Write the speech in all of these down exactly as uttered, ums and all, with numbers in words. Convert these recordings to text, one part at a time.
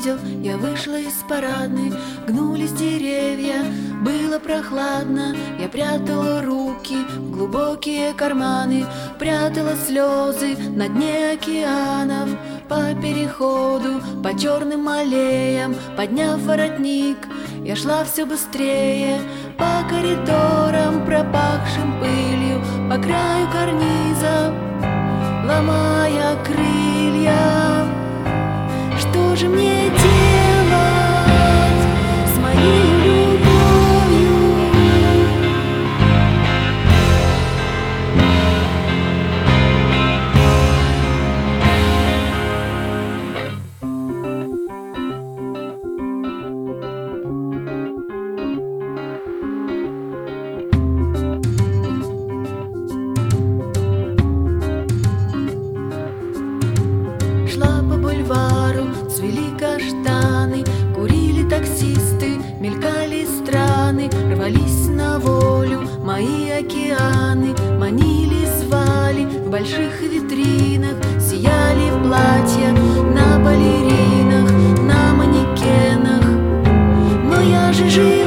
видел, я вышла из парадной. Гнулись деревья, было прохладно. Я прятала руки в глубокие карманы, прятала слезы на дне океанов. По переходу, по черным аллеям, подняв воротник, я шла все быстрее. По коридорам, пропахшим пылью, по краю карниза, ломая крылья. Что же мне делать с моей любовью? Цвели каштаны, курили таксисты, мелькали страны, рвались на волю мои океаны, манили, звали в больших витринах, сияли платья на балеринах, на манекенах. Но я же живая.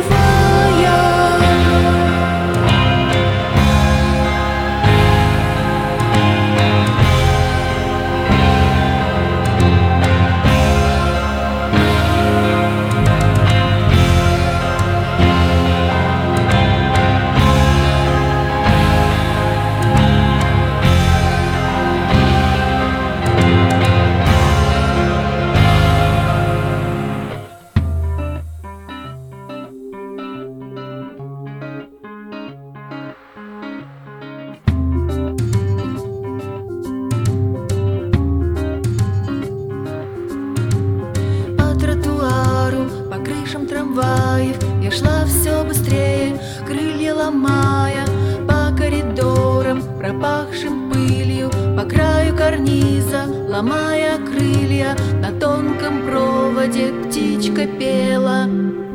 Трамваев я шла все быстрее, крылья ломая, по коридорам, пропахшим пылью, по краю карниза, ломая крылья. На тонком проводе птичка пела.